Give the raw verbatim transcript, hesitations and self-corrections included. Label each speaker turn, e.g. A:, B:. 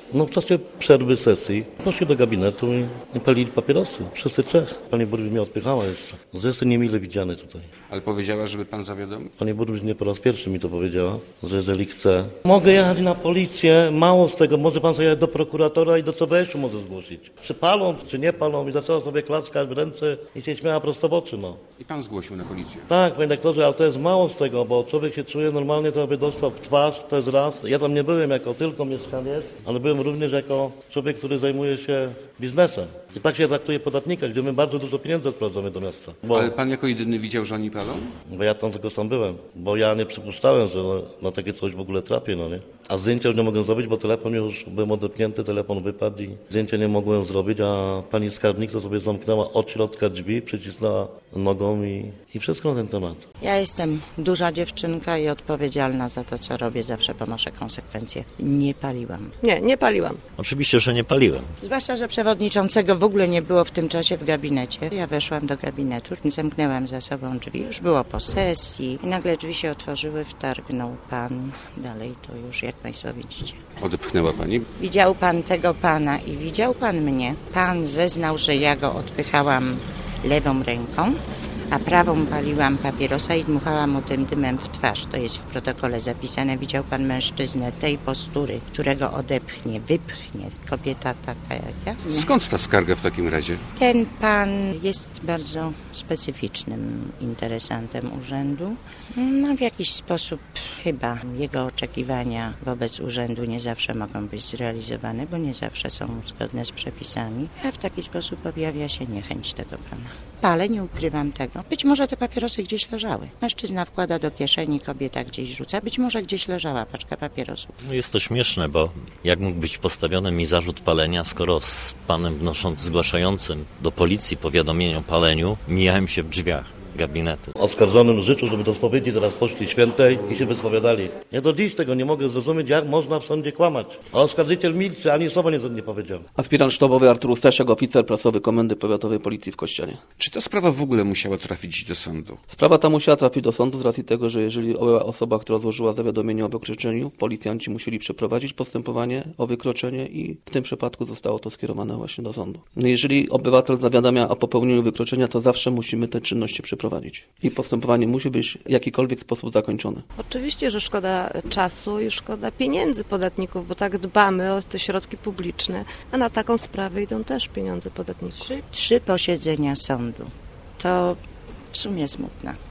A: No w czasie przerwy sesji poszli do gabinetu i, i palili papierosy. Wszyscy trzech. Pani burmistrz mnie odpychała jeszcze. Zresztą niemile widziany tutaj.
B: Ale powiedziała, żeby pan zawiadomił?
A: Pani burmistrz nie po raz pierwszy mi to powiedziała, że jeżeli chce, mogę jechać na policję, mało z tego, może pan sobie jechać do prokuratora i do C B S-u może zgłosić. Czy palą, czy nie palą i zaczęła sobie klaskać w ręce i się śmiała prosto w oczy, no.
B: I pan zgłosił na policję?
A: Tak, panie doktorze, ale to jest mało z tego, bo człowiek się czuje normalnie, to by dostał w twarz, to jest raz. Ja tam nie byłem jako tylko mieszkaniec, ale byłem również jako człowiek, który zajmuje się biznesem. I tak się traktuje podatnika, gdzie my bardzo dużo pieniędzy sprowadzamy do miasta. Bo,
B: Ale pan jako jedyny widział, że oni palą?
A: bo ja tam tylko sam byłem, bo ja nie przypuszczałem, że na, na takie coś w ogóle trafię, no nie? A zdjęcia już nie mogłem zrobić, bo telefon już byłem odepnięty, telefon wypadł i zdjęcia nie mogłem zrobić, a pani skarbnik to sobie zamknęła od środka drzwi, przycisnęła nogą i, i wszystko na ten temat.
C: Ja jestem duża dziewczynka i odpowiedzialna za to, co robię. Zawsze ponoszę konsekwencje. Nie paliłam.
D: Nie, nie paliłam.
E: Oczywiście, że nie paliłem.
C: Zwłaszcza, że przewodniczącego w ogóle nie było w tym czasie w gabinecie. Ja weszłam do gabinetu, zamknęłam za sobą drzwi. Już było po sesji i nagle drzwi się otworzyły, wtargnął pan. Dalej to już, jak państwo widzicie.
B: Odepchnęła pani?
C: Widział pan tego pana i widział pan mnie. Pan zeznał, że ja go odpychałam lewą ręką, a prawą paliłam papierosa i dmuchałam mu tym dymem w twarz. To jest w protokole zapisane. Widział pan mężczyznę tej postury, którego odepchnie, wypchnie. Kobieta taka jak ja. Nie?
B: Skąd ta skarga w takim razie?
C: Ten pan jest bardzo specyficznym interesantem urzędu. No w jakiś sposób chyba jego oczekiwania wobec urzędu nie zawsze mogą być zrealizowane, bo nie zawsze są zgodne z przepisami, a w taki sposób objawia się niechęć tego pana. Palę, nie ukrywam tego. Być może te papierosy gdzieś leżały. Mężczyzna wkłada do kieszeni, kobieta gdzieś rzuca. Być może gdzieś leżała paczka papierosów.
E: No jest to śmieszne, bo jak mógł być postawiony mi zarzut palenia, skoro z panem wnosząc, zgłaszającym do policji powiadomienie o paleniu, mijałem się w drzwiach gabinetu.
A: Oskarżonym życzył, żeby do spowiedzi zaraz poszli świętej i się wyspowiadali. Ja do dziś tego nie mogę zrozumieć, jak można w sądzie kłamać. A oskarżyciel milczy, ani słowa nie, nie powiedział.
F: Aspirant sztabowy Artur Stasiak, oficer prasowy Komendy Powiatowej Policji w Kościanie.
B: Czy ta sprawa w ogóle musiała trafić do sądu?
F: Sprawa ta musiała trafić do sądu z racji tego, że jeżeli była osoba, która złożyła zawiadomienie o wykroczeniu, policjanci musieli przeprowadzić postępowanie o wykroczenie i w tym przypadku zostało to skierowane właśnie do sądu. Jeżeli obywatel zawiadamia o popełnieniu wykroczenia, to zawsze musimy te czynności przeprowadzić. I postępowanie musi być w jakikolwiek sposób zakończone.
D: Oczywiście, że szkoda czasu i szkoda pieniędzy podatników, bo tak dbamy o te środki publiczne, a na taką sprawę idą też pieniądze podatników.
C: Trzy, trzy posiedzenia sądu. To w sumie smutne.